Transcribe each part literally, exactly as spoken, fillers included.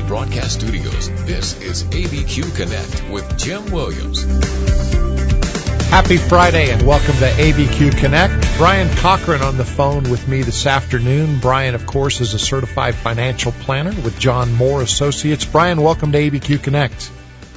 Broadcast Studios, this is A B Q Connect with Jim Williams. Happy Friday and welcome to A B Q Connect. Brian Cochran on the phone with me this afternoon. Brian, of course, is a certified financial planner with John Moore Associates. Brian, welcome to A B Q Connect.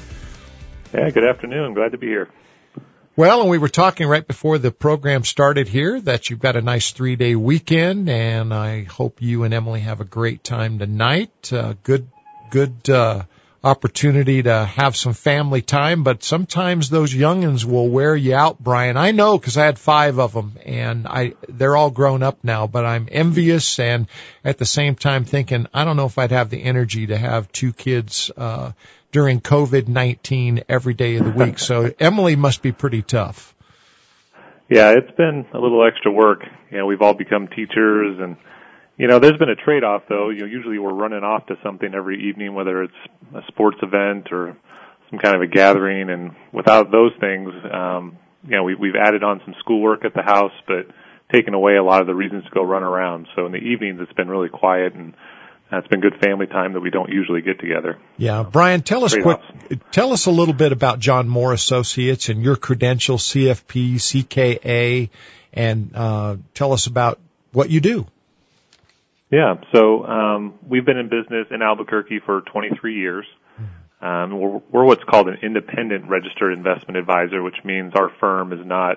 Yeah, good afternoon. Glad to be here. Well, and we were talking right before the program started here that you've got a nice three-day weekend, and I hope you and Emily have a great time tonight. Uh, good, good uh, opportunity to have some family time, but sometimes those youngins will wear you out, Brian. I know because I had five of them, and I they're all grown up now, but I'm envious and at the same time thinking, I don't know if I'd have the energy to have two kids uh during COVID nineteen every day of the week. So Emily must be pretty tough. Yeah, it's been a little extra work. You know, we've all become teachers and, you know, there's been a trade-off though. You know, usually we're running off to something every evening, whether it's a sports event or some kind of a gathering. And without those things, um, you know, we, we've added on some schoolwork at the house, but taken away a lot of the reasons to go run around. So in the evenings, it's been really quiet and it's been good family time that we don't usually get together. Yeah, Brian, tell us quick, tell us a little bit about John Moore Associates and your credentials, C F P, C K A, and uh, tell us about what you do. Yeah, so um, we've been in business in Albuquerque for twenty-three years. Um, we're, we're what's called an independent registered investment advisor, which means our firm is not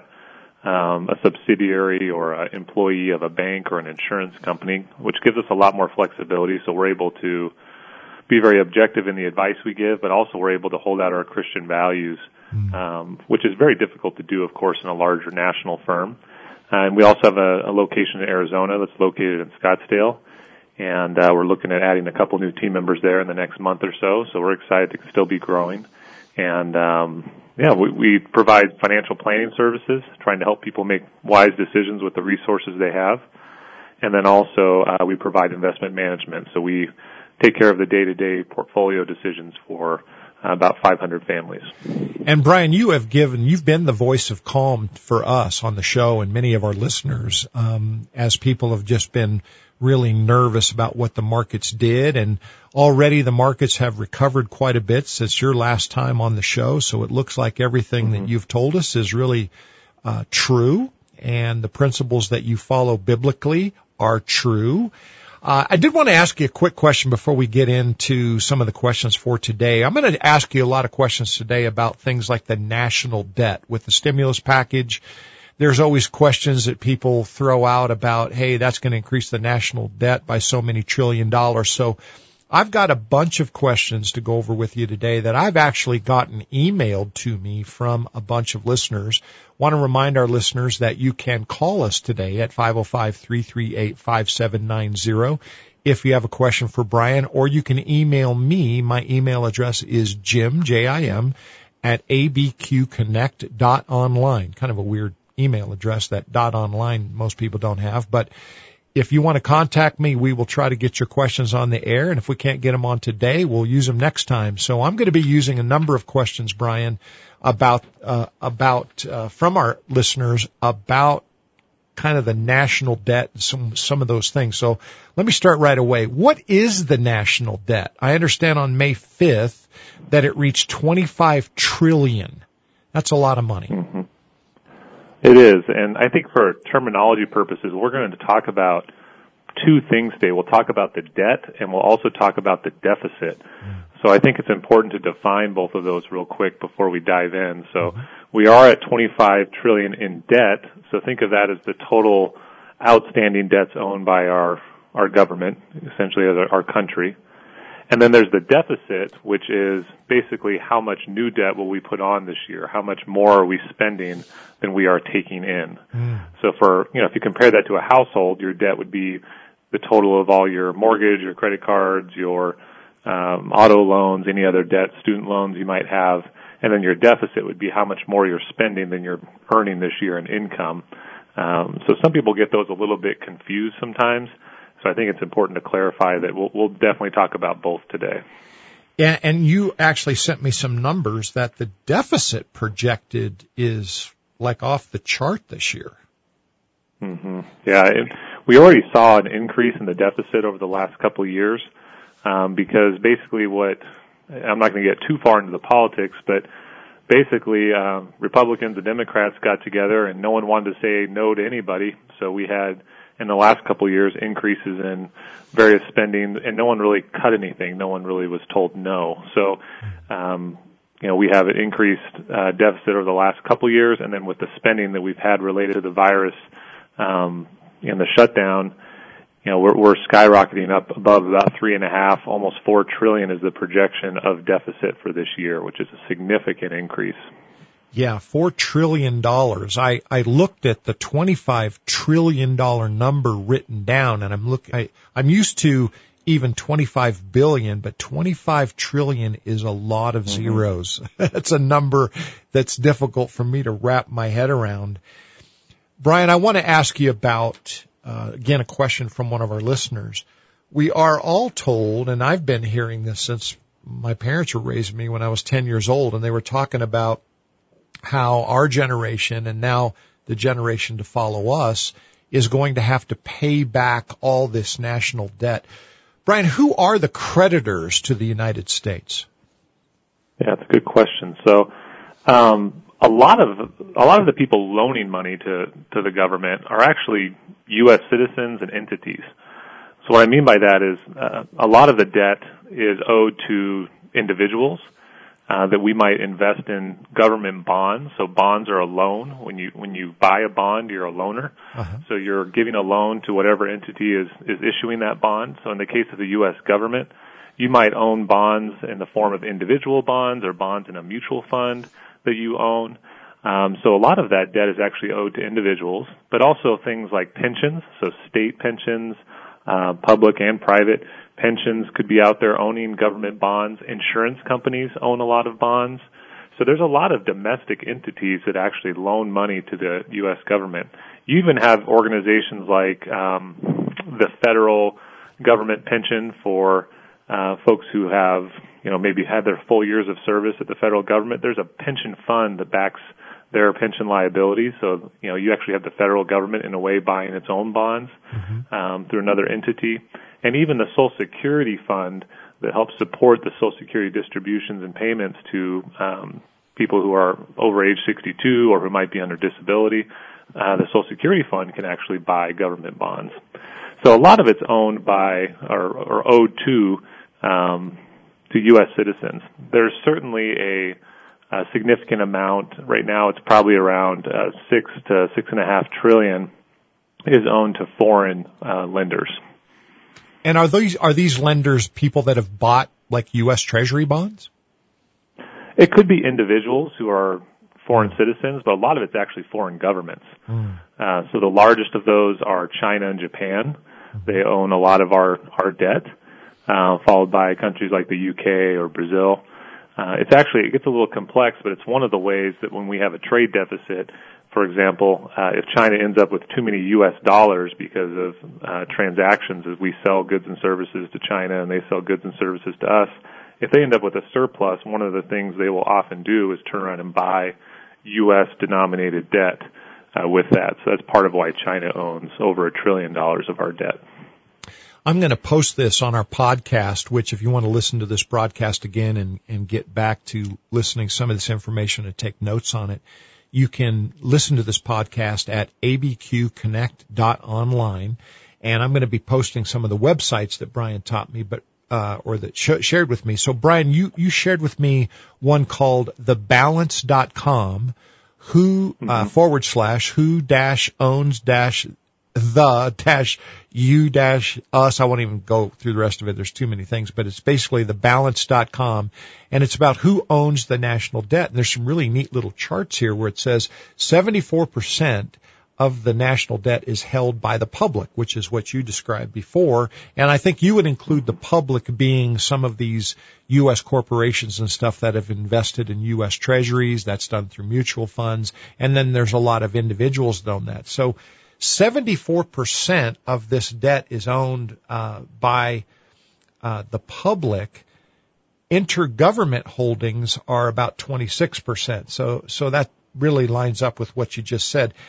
Um, a subsidiary or an employee of a bank or an insurance company, which gives us a lot more flexibility. So we're able to be very objective in the advice we give, but also we're able to hold out our Christian values, um, which is very difficult to do, of course, in a larger national firm. And we also have a, a location in Arizona that's located in Scottsdale, and uh, we're looking at adding a couple new team members there in the next month or so. So we're excited to still be growing. And um, yeah, we, we provide financial planning services, trying to help people make wise decisions with the resources they have. And then also uh, we provide investment management. So we take care of the day-to-day portfolio decisions for uh, about five hundred families. And Brian, you have given, you've been the voice of calm for us on the show and many of our listeners um, as people have just been really nervous about what the markets did, and already the markets have recovered quite a bit since your last time on the show, so it looks like everything mm-hmm. that you've told us is really uh, true, and the principles that you follow biblically are true. Uh, I did want to ask you a quick question before we get into some of the questions for today. I'm going to ask you a lot of questions today about things like the national debt with the stimulus package. There's always questions that people throw out about, hey, that's going to increase the national debt by so many trillion dollars. So I've got a bunch of questions to go over with you today that I've actually gotten emailed to me from a bunch of listeners. Want to remind our listeners that you can call us today at five oh five, three three eight, five seven nine zero if you have a question for Brian, or you can email me. My email address is Jim, J I M, at a b q connect dot online. Kind of a weird email address, that dot online most people don't have, but if you want to contact me, we will try to get your questions on the air, and if we can't get them on today, we'll use them next time. So I'm going to be using a number of questions, Brian, about uh, about uh, from our listeners about kind of the national debt and some some of those things. So let me start right away. What is the national debt? I understand on May fifth that it reached twenty-five trillion dollars. That's a lot of money. Mm-hmm. It is, and I think for terminology purposes, we're going to talk about two things today. We'll talk about the debt, and we'll also talk about the deficit. So I think it's important to define both of those real quick before we dive in. So we are at twenty-five trillion dollars in debt, so think of that as the total outstanding debts owned by our, our government, essentially as our country. And then there's the deficit, which is basically how much new debt will we put on this year? How much more are we spending than we are taking in? Mm. So for, you know, if you compare that to a household, your debt would be the total of all your mortgage, your credit cards, your um, auto loans, any other debt, student loans you might have. And then your deficit would be how much more you're spending than you're earning this year in income. Um, so some people get those a little bit confused sometimes. So I think it's important to clarify that we'll, we'll definitely talk about both today. Yeah, and you actually sent me some numbers that the deficit projected is like off the chart this year. Mm-hmm. Yeah, it, we already saw an increase in the deficit over the last couple of years. um, because basically what, I'm not going to get too far into the politics, but basically uh, Republicans and Democrats got together and no one wanted to say no to anybody, so we had in the last couple of years increases in various spending, and no one really cut anything. No one really was told no. So, um, you know, we have an increased uh, deficit over the last couple of years, and then with the spending that we've had related to the virus um, and the shutdown, you know, we're, we're skyrocketing up above about three and a half, almost four trillion is the projection of deficit for this year, which is a significant increase. Yeah, four trillion dollars. I, I looked at the twenty-five trillion dollars number written down, and I'm look I, I'm used to even twenty-five billion, but twenty-five trillion is a lot of zeros. Mm-hmm. That's a number that's difficult for me to wrap my head around. Brian, I want to ask you about, uh, again, a question from one of our listeners. We are all told, and I've been hearing this since my parents were raising me when I was ten years old, and they were talking about how our generation and now the generation to follow us is going to have to pay back all this national debt. Brian, who are the creditors to the United States? Yeah, that's a good question. So, um, a lot of a lot of the people loaning money to to the government are actually U S citizens and entities. So what I mean by that is uh, a lot of the debt is owed to individuals. Uh, that we might invest in government bonds. So bonds are a loan. When you when you buy a bond, you're a loaner. Uh-huh. So you're giving a loan to whatever entity is, is issuing that bond. So in the case of the U S government, you might own bonds in the form of individual bonds or bonds in a mutual fund that you own. Um, so a lot of that debt is actually owed to individuals, but also things like pensions, so state pensions, uh, public and private pensions could be out there owning government bonds. Insurance companies own a lot of bonds. So there's a lot of domestic entities that actually loan money to the U S government. You even have organizations like um, the federal government pension for uh, folks who have, you know, maybe had their full years of service at the federal government. There's a pension fund that backs their pension liabilities. So, you know, you actually have the federal government in a way buying its own bonds mm-hmm. um, through another entity. And even the Social Security Fund that helps support the Social Security distributions and payments to um, people who are over age sixty-two or who might be under disability, uh, the Social Security Fund can actually buy government bonds. So a lot of it's owned by or, or owed to um, to U S citizens. There's certainly a, a significant amount. Right now, it's probably around uh, six to six and a half trillion is owned to foreign uh, lenders. And are these are these lenders people that have bought like U S Treasury bonds? It could be individuals who are foreign citizens, but a lot of it's actually foreign governments. Mm. Uh, so the largest of those are China and Japan. Mm-hmm. They own a lot of our our debt, uh, followed by countries like the U K or Brazil. Uh, it's actually, it gets a little complex, but it's one of the ways that when we have a trade deficit, for example, uh, if China ends up with too many U S dollars because of uh, transactions as we sell goods and services to China and they sell goods and services to us, if they end up with a surplus, one of the things they will often do is turn around and buy U S denominated debt uh, with that. So that's part of why China owns over a trillion dollars of our debt. I'm going to post this on our podcast, which if you want to listen to this broadcast again and, and get back to listening some of this information and take notes on it, you can listen to this podcast at a b q connect dot online. And I'm going to be posting some of the websites that Brian taught me, but uh, or that sh- shared with me. So, Brian, you, you shared with me one called the balance dot com, who mm-hmm. uh, forward slash who dash owns dash the dash you dash us. I won't even go through the rest of it. There's too many things, but it's basically the balance dot com, and it's about who owns the national debt. And there's some really neat little charts here where it says seventy-four percent of the national debt is held by the public, which is what you described before. And I think you would include the public being some of these U S corporations and stuff that have invested in U S treasuries. That's done through mutual funds. And then there's a lot of individuals that own that. So seventy-four percent of this debt is owned uh, by uh, the public. Intergovernment holdings are about twenty-six percent. So, so that really lines up with what you just said.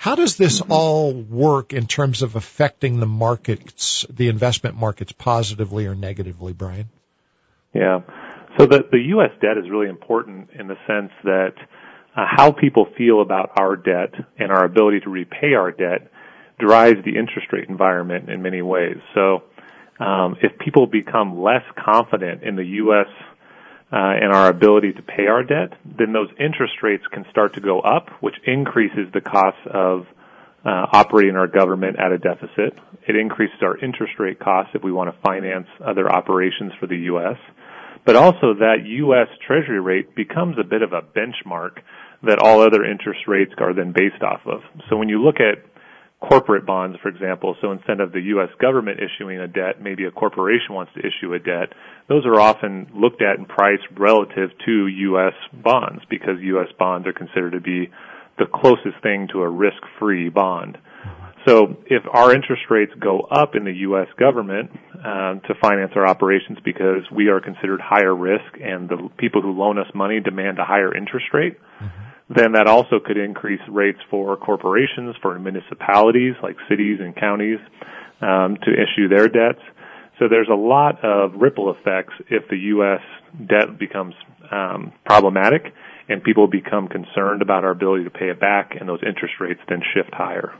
How does this mm-hmm. all work in terms of affecting the markets, the investment markets, positively or negatively, Brian? Yeah. So the, the U S debt is really important in the sense that uh, how people feel about our debt and our ability to repay our debt drives the interest rate environment in many ways. So um, if people become less confident in the U S uh, and our ability to pay our debt, then those interest rates can start to go up, which increases the cost of uh, operating our government at a deficit. It increases our interest rate costs if we want to finance other operations for the U S. But also that U S Treasury rate becomes a bit of a benchmark that all other interest rates are then based off of. So when you look at corporate bonds, for example, so instead of the U S government issuing a debt, maybe a corporation wants to issue a debt, those are often looked at and priced relative to U S bonds because U S bonds are considered to be the closest thing to a risk-free bond. So if our interest rates go up in the U S government um, to finance our operations because we are considered higher risk and the people who loan us money demand a higher interest rate, mm-hmm. then that also could increase rates for corporations, for municipalities like cities and counties um, to issue their debts. So there's a lot of ripple effects if the U S debt becomes um, problematic and people become concerned about our ability to pay it back, and those interest rates then shift higher.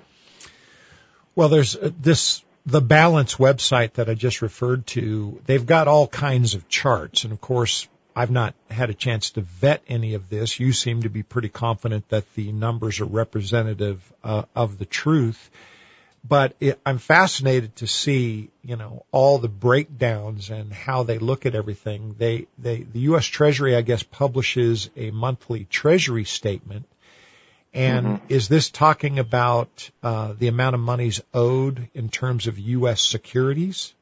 Well, there's this, the Balance website that I just referred to, they've got all kinds of charts. And of course, I've not had a chance to vet any of this. You seem to be pretty confident that the numbers are representative uh, of the truth. But it, I'm fascinated to see, you know, all the breakdowns and how they look at everything. They, they, the U S Treasury, I guess, publishes a monthly Treasury statement. And mm-hmm. is this talking about uh, the amount of monies owed in terms of U S securities?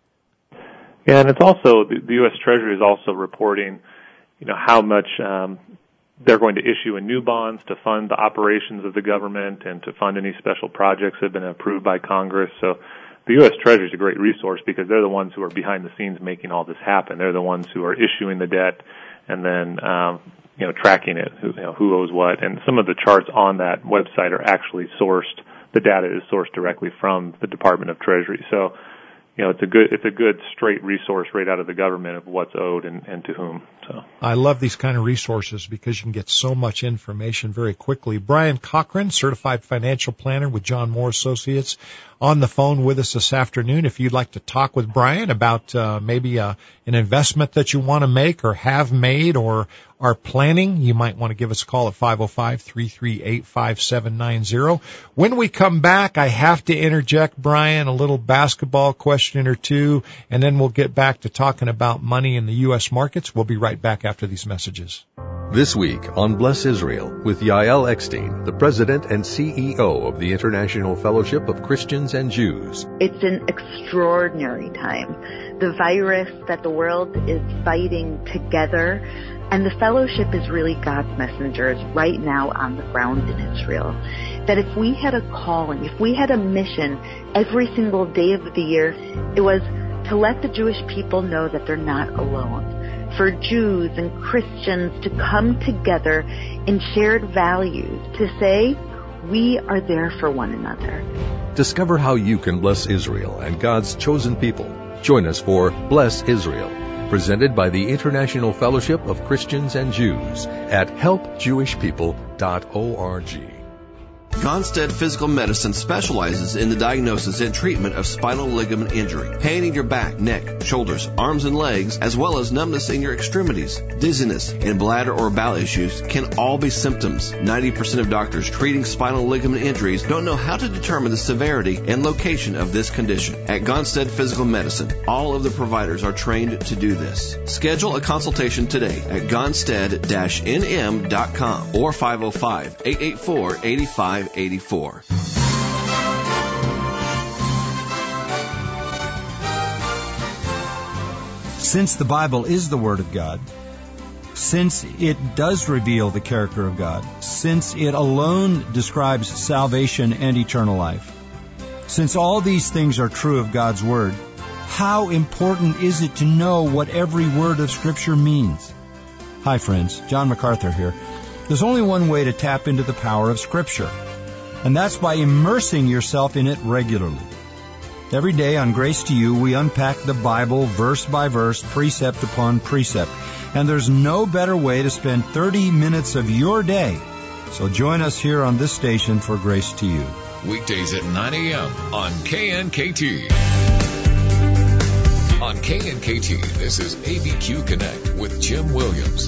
Yeah, and it's also, the, the U S Treasury is also reporting, you know, how much um, they're going to issue in new bonds to fund the operations of the government and to fund any special projects that have been approved by Congress. So the U S Treasury is a great resource because they're the ones who are behind the scenes making all this happen. They're the ones who are issuing the debt and then um, you know, tracking it, who, you know, who owes what. And some of the charts on that website are actually sourced, the data is sourced directly from the Department of Treasury. So, you know, it's a good, it's a good straight resource right out of the government of what's owed and, and to whom. So I love these kind of resources because you can get so much information very quickly. Brian Cochran, certified financial planner with John Moore Associates, on the phone with us this afternoon. If you'd like to talk with Brian about uh, maybe uh, an investment that you want to make or have made or are planning, you might want to give us a call at five oh five, three three eight, five seven nine zero. When we come back, I have to interject, Brian, a little basketball question or two, and then we'll get back to talking about money in the U S markets. We'll be right back after these messages. This week on Bless Israel with Yael Eckstein, the president and C E O of the International Fellowship of Christians and Jews. It's an extraordinary time. The virus that the world is fighting together, and the fellowship is really God's messengers right now on the ground in Israel. That if we had a calling, if we had a mission every single day of the year, it was to let the Jewish people know that they're not alone. For Jews and Christians to come together in shared values, to say, we are there for one another. Discover how you can bless Israel and God's chosen people. Join us for Bless Israel, presented by the International Fellowship of Christians and Jews at help jewish people dot org. Gonstead Physical Medicine specializes in the diagnosis and treatment of spinal ligament injury, pain in your back, neck, shoulders, arms, and legs, as well as numbness in your extremities. Dizziness and bladder or bowel issues can all be symptoms. ninety percent of doctors treating spinal ligament injuries don't know how to determine the severity and location of this condition. At Gonstead Physical Medicine, all of the providers are trained to do this. Schedule a consultation today at gonstead dash n m dot com or five oh five, eight eight four, eight five eighty-four. Since the Bible is the Word of God, since it does reveal the character of God, since it alone describes salvation and eternal life, since all these things are true of God's Word, how important is it to know what every word of Scripture means? Hi friends, John MacArthur here. There's only one way to tap into the power of Scripture. and that's by immersing yourself in it regularly. Every day on Grace to You, we unpack the Bible verse by verse, precept upon precept, and there's no better way to spend thirty minutes of your day. So join us here on this station for Grace to You. Weekdays at nine a.m. on K N K T. On K N K T, this is A B Q Connect with Jim Williams.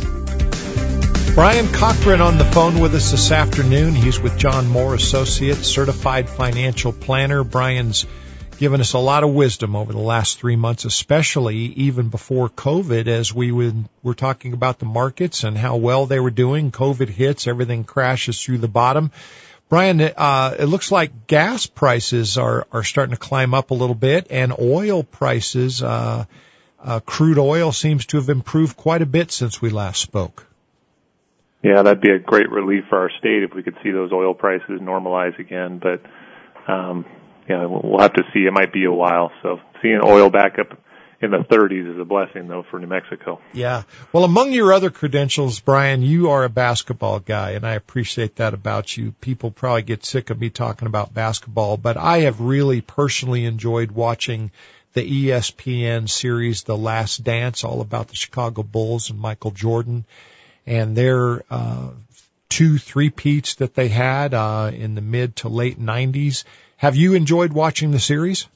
Brian Cochran on the phone with us this afternoon. He's with John Moore Associates, certified financial planner. Brian's given us a lot of wisdom over the last three months, especially even before COVID, as we would, were talking about the markets and how well they were doing. COVID hits, everything crashes through the bottom. Brian, uh, it looks like gas prices are, are starting to climb up a little bit, and oil prices, uh, uh, crude oil seems to have improved quite a bit since we last spoke. Yeah, that'd be a great relief for our state if we could see those oil prices normalize again, but, um, yeah, we'll have to see. It might be a while. So seeing oil back up in the thirties is a blessing, though, for New Mexico. Yeah. Well, among your other credentials, Brian, you are a basketball guy, and I appreciate that about you. People probably get sick of me talking about basketball, but I have really personally enjoyed watching the E S P N series The Last Dance, all about the Chicago Bulls and Michael Jordan, and their uh, two three-peats that they had uh, in the mid to late nineties. Have you enjoyed watching the series?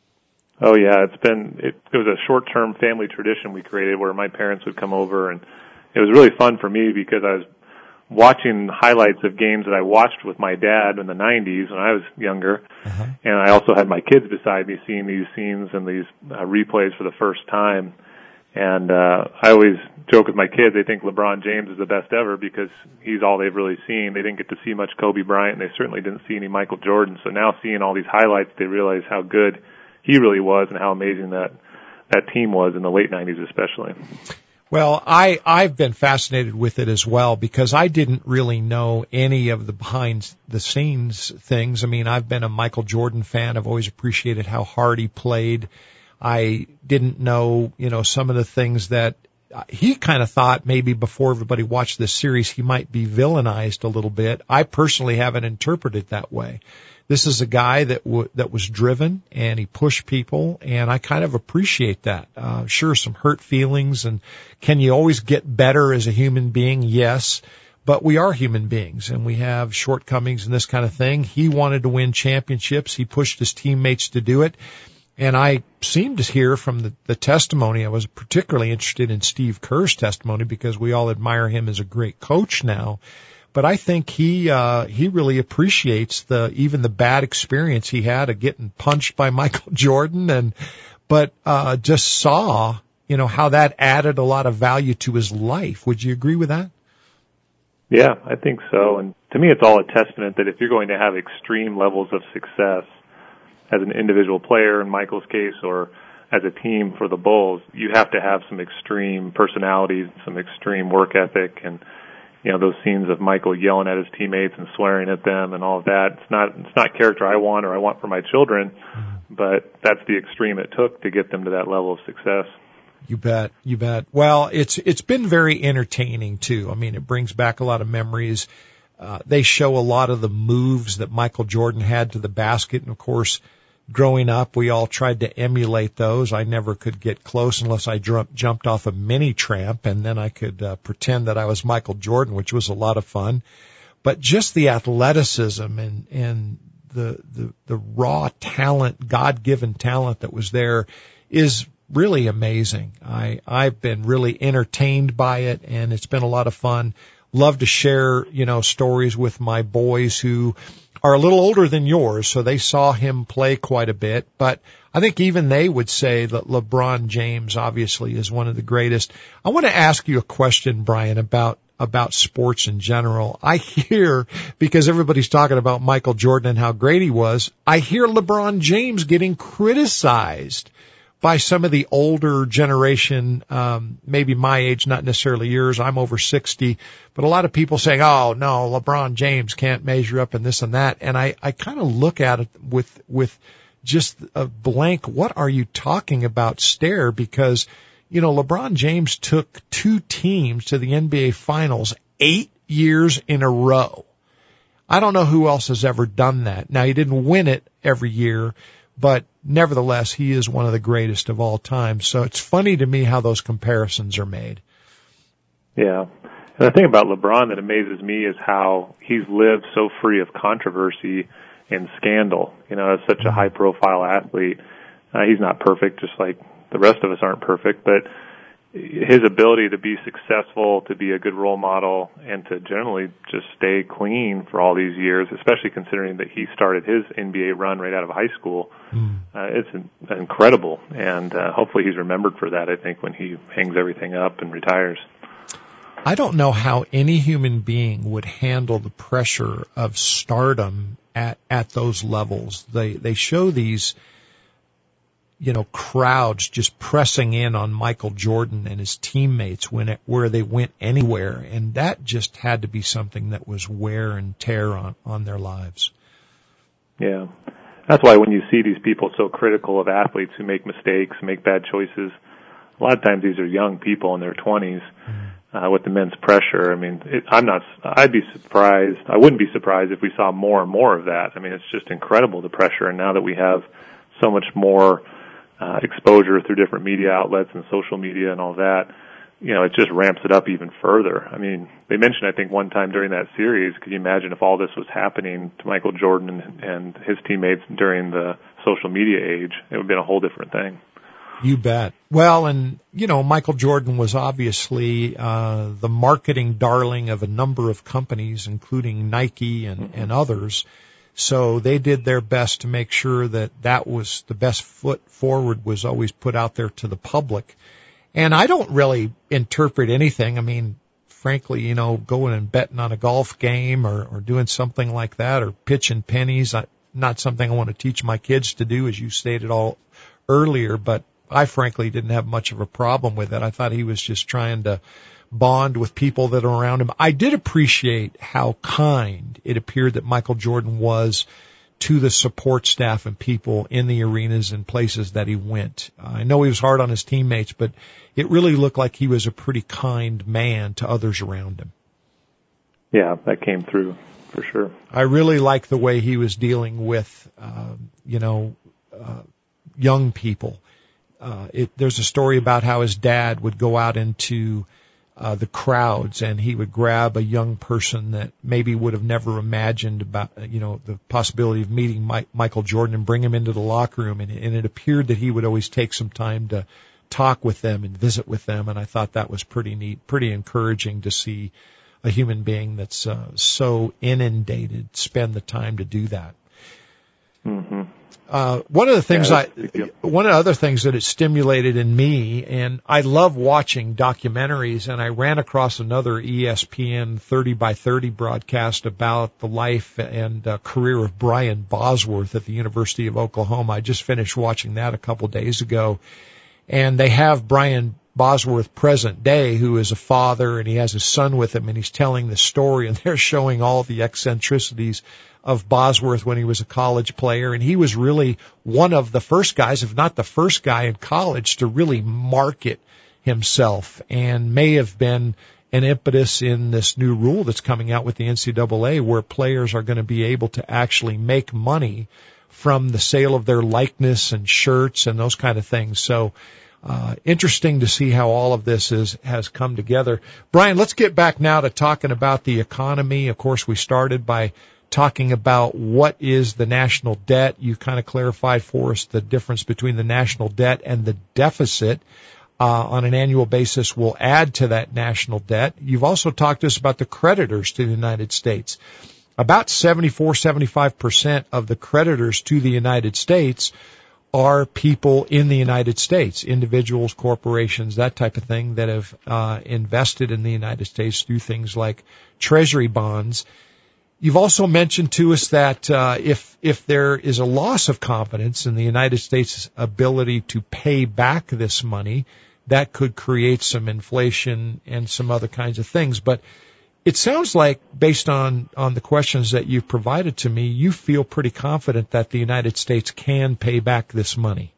Oh yeah, it's been, it, it was a short-term family tradition we created where my parents would come over, and it was really fun for me because I was watching highlights of games that I watched with my dad in the nineties when I was younger, uh-huh. and I also had my kids beside me seeing these scenes and these uh, replays for the first time. And uh I always joke with my kids, they think LeBron James is the best ever because he's all they've really seen. They didn't get to see much Kobe Bryant, and they certainly didn't see any Michael Jordan. So now seeing all these highlights, they realize how good he really was and how amazing that that team was in the late nineties especially. Well, I, I've been fascinated with it as well because I didn't really know any of the behind-the-scenes things. I mean, I've been a Michael Jordan fan. I've always appreciated how hard he played. I didn't know, you know, some of the things that he kind of thought maybe before everybody watched this series he might be villainized a little bit. I personally haven't interpreted it that way. This is a guy that w- that was driven, and he pushed people, and I kind of appreciate that. Uh, sure, some hurt feelings, and can you always get better as a human being? Yes, but we are human beings, and we have shortcomings and this kind of thing. He wanted to win championships. He pushed his teammates to do it. And I seem to hear from the, the testimony, I was particularly interested in Steve Kerr's testimony because we all admire him as a great coach now. But I think he, uh, he really appreciates the, even the bad experience he had of getting punched by Michael Jordan and, but, uh, just saw, you know, how that added a lot of value to his life. Would you agree with that? Yeah, I think so. And to me, it's all a testament that if you're going to have extreme levels of success, as an individual player in Michael's case or as a team for the Bulls, you have to have some extreme personalities, some extreme work ethic, and you know those scenes of Michael yelling at his teammates and swearing at them and all of that. It's not it's not character I want or I want for my children, but that's the extreme it took to get them to that level of success. You bet, you bet. Well, it's it's been very entertaining too. I mean, it brings back a lot of memories. Uh, they show a lot of the moves that Michael Jordan had to the basket, and of course, growing up, we all tried to emulate those. I never could get close unless I dr- jumped off a mini tramp, and then I could uh, pretend that I was Michael Jordan, which was a lot of fun. But just the athleticism and and the the, the raw talent, God-given talent that was there is really amazing. I I've been really entertained by it, and it's been a lot of fun. Love to share, you know, stories with my boys who are a little older than yours, so they saw him play quite a bit. But I think even they would say that LeBron James obviously is one of the greatest. I want to ask you a question, Brian, about about sports in general. I hear, because everybody's talking about Michael Jordan and how great he was, I hear LeBron James getting criticized by some of the older generation, um, maybe my age, not necessarily yours. I'm over sixty, but a lot of people saying, oh, no, LeBron James can't measure up in this and that. And I, I kind of look at it with, with just a blank, what are you talking about stare? Because, you know, LeBron James took two teams to the N B A Finals eight years in a row. I don't know who else has ever done that. Now, he didn't win it every year, but nevertheless, he is one of the greatest of all time. So it's funny to me how those comparisons are made. Yeah. And the thing about LeBron that amazes me is how he's lived so free of controversy and scandal. You know, as such a high-profile athlete, uh, he's not perfect, just like the rest of us aren't perfect, but his ability to be successful, to be a good role model, and to generally just stay clean for all these years, especially considering that he started his N B A run right out of high school, mm. uh, it's in, incredible. And uh, hopefully he's remembered for that, I think, when he hangs everything up and retires. I don't know how any human being would handle the pressure of stardom at, at those levels. They, they show these, you know, crowds just pressing in on Michael Jordan and his teammates when it, where they went anywhere. And that just had to be something that was wear and tear on, on their lives. Yeah. That's why when you see these people so critical of athletes who make mistakes, make bad choices, a lot of times these are young people in their twenties. Mm-hmm. Uh, with immense pressure. I mean, it, I'm not, I'd be surprised, I wouldn't be surprised if we saw more and more of that. I mean, it's just incredible, the pressure, and now that we have so much more uh, exposure through different media outlets and social media and all that, you know, it just ramps it up even further. I mean, they mentioned, I think, one time during that series, could you imagine if all this was happening to Michael Jordan and, and his teammates during the social media age? It would have been a whole different thing. You bet. Well, and, you know, Michael Jordan was obviously uh the marketing darling of a number of companies, including Nike and, mm-hmm. and others. So they did their best to make sure that that was the best foot forward was always put out there to the public. And I don't really interpret anything. I mean, frankly, you know, going and betting on a golf game or, or doing something like that or pitching pennies, I, not something I want to teach my kids to do, as you stated all earlier, but I frankly didn't have much of a problem with it. I thought he was just trying to bond with people that are around him. I did appreciate how kind it appeared that Michael Jordan was to the support staff and people in the arenas and places that he went. Uh, I know he was hard on his teammates, but it really looked like he was a pretty kind man to others around him. Yeah, that came through for sure. I really like the way he was dealing with, uh, you know, uh, young people. Uh, it, there's a story about how his dad would go out into uh, the crowds and he would grab a young person that maybe would have never imagined about, you know, the possibility of meeting Mike, Michael Jordan and bring him into the locker room. And, and it appeared that he would always take some time to talk with them and visit with them. And I thought that was pretty neat, pretty encouraging to see a human being that's uh, so inundated spend the time to do that. Mm-hmm. Uh, one of the things yeah, I, one of the other things that it stimulated in me, and I love watching documentaries, and I ran across another E S P N thirty by thirty broadcast about the life and uh, career of Brian Bosworth at the University of Oklahoma. I just finished watching that a couple days ago, and they have Brian Bosworth present day, who is a father, and he has his son with him, and he's telling the story, and they're showing all the eccentricities of Bosworth when he was a college player. And he was really one of the first guys, if not the first guy in college, to really market himself, and may have been an impetus in this new rule that's coming out with the N C double A, where players are going to be able to actually make money from the sale of their likeness and shirts and those kind of things. So Uh, interesting to see how all of this is, has come together. Brian, let's get back now to talking about the economy. Of course, we started by talking about what is the national debt. You kind of clarified for us the difference between the national debt and the deficit. Uh, on an annual basis will add to that national debt. You've also talked to us about the creditors to the United States. About seventy-four, seventy-five percent of the creditors to the United States are people in the United States, individuals, corporations, that type of thing, that have uh, invested in the United States through things like treasury bonds. You've also mentioned to us that uh, if if there is a loss of confidence in the United States' ability to pay back this money, that could create some inflation and some other kinds of things. But it sounds like, based on, on the questions that you've provided to me, you feel pretty confident that the United States can pay back this money.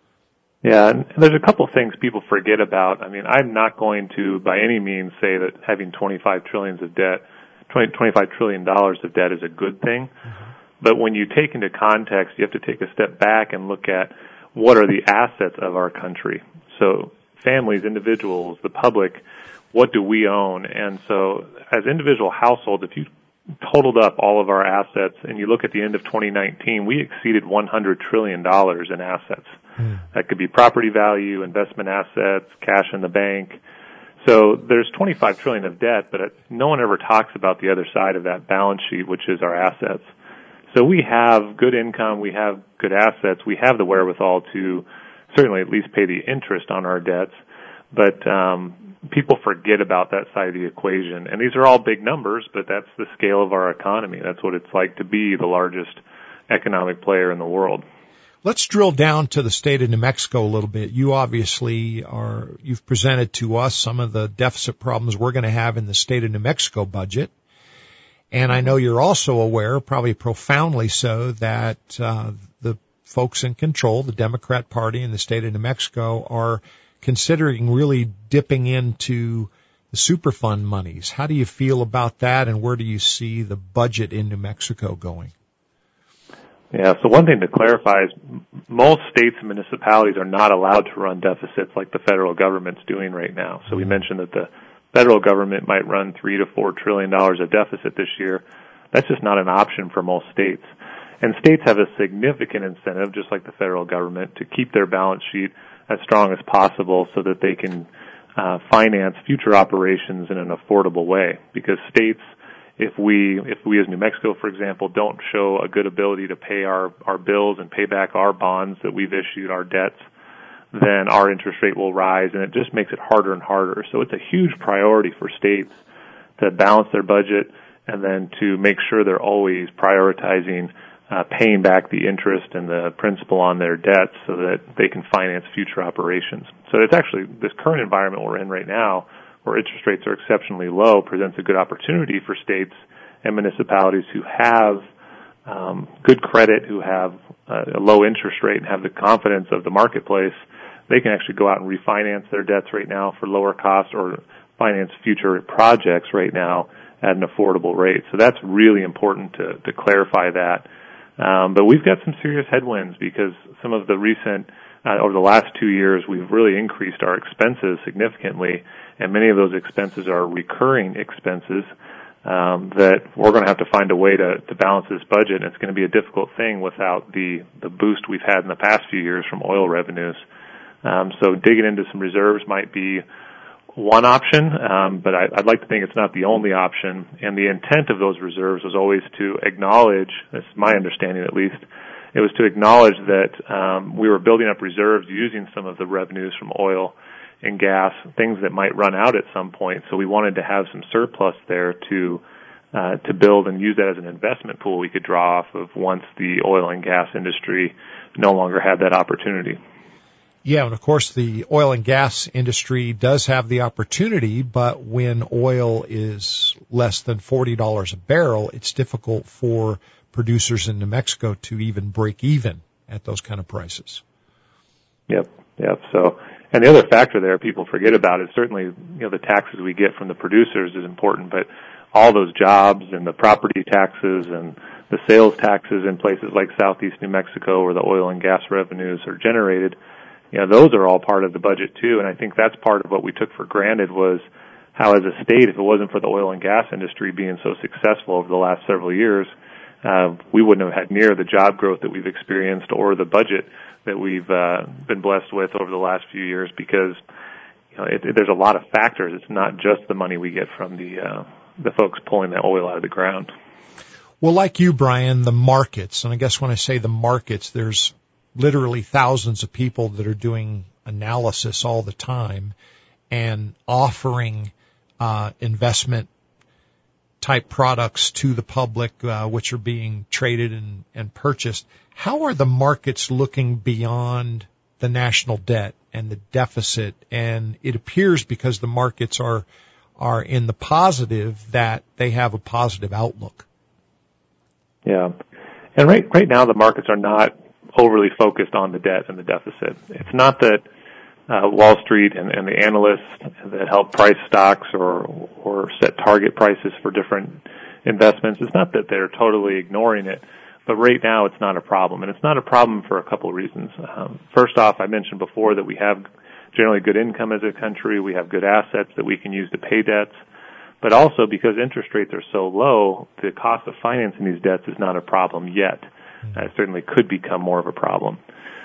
Yeah, and there's a couple of things people forget about. I mean, I'm not going to, by any means, say that having twenty-five trillion dollars of debt twenty, twenty-five trillion dollars of debt is a good thing. Mm-hmm. But when you take into context, you have to take a step back and look at what are the assets of our country. So families, individuals, the public, what do we own? And so as individual households, if you totaled up all of our assets and you look at the end of twenty nineteen, we exceeded one hundred trillion dollars in assets. Mm. That could be property value, investment assets, cash in the bank. So there's twenty-five trillion dollars of debt, but no one ever talks about the other side of that balance sheet, which is our assets. So we have good income, we have good assets, we have the wherewithal to certainly at least pay the interest on our debts, but um, people forget about that side of the equation. And these are all big numbers, but that's the scale of our economy. That's what it's like to be the largest economic player in the world. Let's drill down to the state of New Mexico a little bit. You obviously are, you've presented to us some of the deficit problems we're going to have in the state of New Mexico budget. And I know you're also aware, probably profoundly so, that uh, the folks in control, the Democrat Party in the state of New Mexico, are considering really dipping into the Superfund monies. How do you feel about that, and where do you see the budget in New Mexico going? Yeah, so one thing to clarify is most states and municipalities are not allowed to run deficits like the federal government's doing right now. So we mentioned that the federal government might run three to four trillion dollars of deficit this year. That's just not an option for most states. And states have a significant incentive, just like the federal government, to keep their balance sheet as strong as possible so that they can uh, finance future operations in an affordable way. Because states, if we, if we as New Mexico, for example, don't show a good ability to pay our, our bills and pay back our bonds that we've issued, our debts, then our interest rate will rise, and it just makes it harder and harder. So it's a huge priority for states to balance their budget and then to make sure they're always prioritizing uh, paying back the interest and the principal on their debts so that they can finance future operations. So it's actually, this current environment we're in right now, where interest rates are exceptionally low, presents a good opportunity for states and municipalities who have um, good credit, who have uh, a low interest rate and have the confidence of the marketplace. They can actually go out and refinance their debts right now for lower cost or finance future projects right now at an affordable rate. So that's really important to, to clarify that. Um, but we've got some serious headwinds because some of the recent, uh, over the last two years, we've really increased our expenses significantly, and many of those expenses are recurring expenses um, that we're going to have to find a way to, to balance this budget, and it's going to be a difficult thing without the, the boost we've had in the past few years from oil revenues. Um, so digging into some reserves might be one option, um, but I, I'd like to think it's not the only option. And the intent of those reserves was always to acknowledge, this is my understanding at least, it was to acknowledge that um, we were building up reserves using some of the revenues from oil and gas, things that might run out at some point. So we wanted to have some surplus there to uh, to build and use that as an investment pool we could draw off of once the oil and gas industry no longer had that opportunity. Yeah, and of course the oil and gas industry does have the opportunity, but when oil is less than forty dollars a barrel, it's difficult for producers in New Mexico to even break even at those kind of prices. Yep, yep. So, and the other factor there people forget about is certainly, you know, the taxes we get from the producers is important, but all those jobs and the property taxes and the sales taxes in places like southeast New Mexico where the oil and gas revenues are generated, you know, those are all part of the budget too, and I think that's part of what we took for granted was how as a state, if it wasn't for the oil and gas industry being so successful over the last several years, uh, we wouldn't have had near the job growth that we've experienced or the budget that we've uh, been blessed with over the last few years because, you know, it, it, there's a lot of factors. It's not just the money we get from the, uh, the folks pulling the oil out of the ground. Well, like you, Brian, the markets, and I guess when I say the markets, there's literally thousands of people that are doing analysis all the time and offering uh, investment type products to the public, uh, which are being traded and, and purchased. How are the markets looking beyond the national debt and the deficit? And it appears because the markets are are in the positive that they have a positive outlook. Yeah. And right right now the markets are not overly focused on the debt and the deficit. It's not that uh, Wall Street and, and the analysts that help price stocks or or set target prices for different investments. It's not that they're totally ignoring it, but right now it's not a problem. And it's not a problem for a couple of reasons. Um, first off, I mentioned before that we have generally good income as a country. We have good assets that we can use to pay debts. But also because interest rates are so low, the cost of financing these debts is not a problem yet. Uh, it certainly could become more of a problem.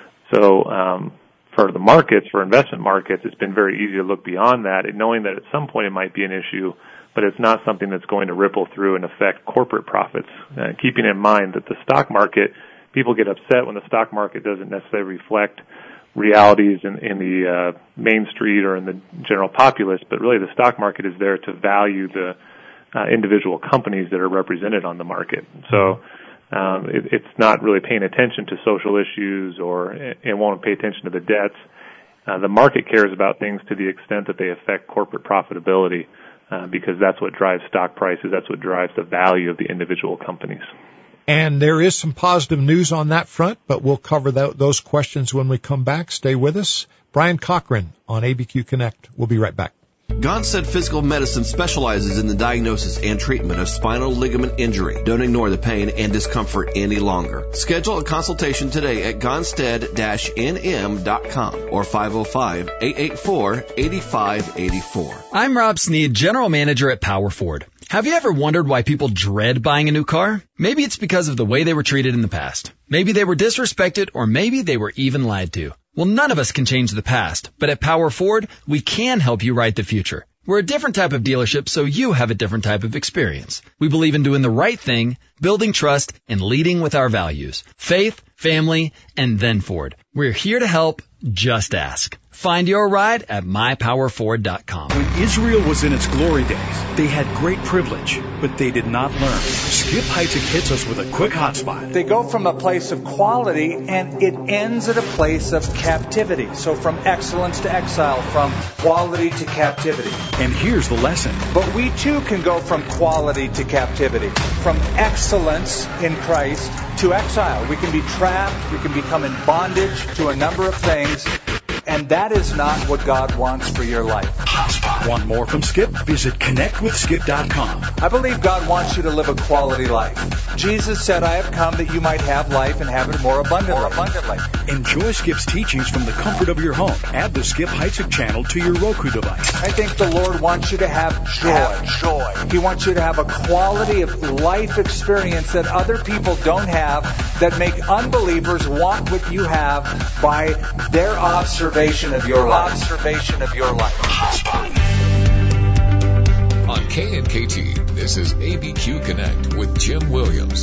So um, for the markets, for investment markets, it's been very easy to look beyond that and knowing that at some point it might be an issue, but it's not something that's going to ripple through and affect corporate profits. Uh, keeping in mind that the stock market, people get upset when the stock market doesn't necessarily reflect realities in, in the uh, Main Street or in the general populace, but really the stock market is there to value the uh, individual companies that are represented on the market. So um, it, it's not really paying attention to social issues or it won't pay attention to the debts. Uh, the market cares about things to the extent that they affect corporate profitability uh, because that's what drives stock prices, that's what drives the value of the individual companies. And there is some positive news on that front, but we'll cover that, those questions when we come back. Stay with us. Brian Cochran on A B Q Connect. We'll be right back. Gonstead Physical Medicine specializes in the diagnosis and treatment of spinal ligament injury. Don't ignore the pain and discomfort any longer. Schedule a consultation today at gonstead dash n m dot com or five oh five, eight eight four, eight five eight four. I'm Rob Sneed, General Manager at Power Ford. Have you ever wondered why people dread buying a new car? Maybe it's because of the way they were treated in the past. Maybe they were disrespected, or maybe they were even lied to. Well, none of us can change the past, but at Power Ford, we can help you write the future. We're a different type of dealership, so you have a different type of experience. We believe in doing the right thing, building trust, and leading with our values. Faith, family, and then Ford. We're here to help. Just ask. Find your ride at my power ford dot com. When Israel was in its glory days, they had great privilege, but they did not learn. Skip Heitzig hits us with a quick hotspot. They go from a place of quality, and it ends at a place of captivity. So from excellence to exile, from quality to captivity. And here's the lesson. But we too can go from quality to captivity, from excellence in Christ to exile. We can be trapped, we can become in bondage to a number of things. And that is not what God wants for your life. Hotspot. Want more from Skip? Visit connect with skip dot com. I believe God wants you to live a quality life. Jesus said, I have come that you might have life and have it more abundantly. More abundantly. Enjoy Skip's teachings from the comfort of your home. Add the Skip Heitzig channel to your Roku device. I think the Lord wants you to have joy. Have joy. He wants you to have a quality of life experience that other people don't have, that make unbelievers want what you have by their observation of your life. Observation of your life. On K N K T, this is A B Q Connect with Jim Williams.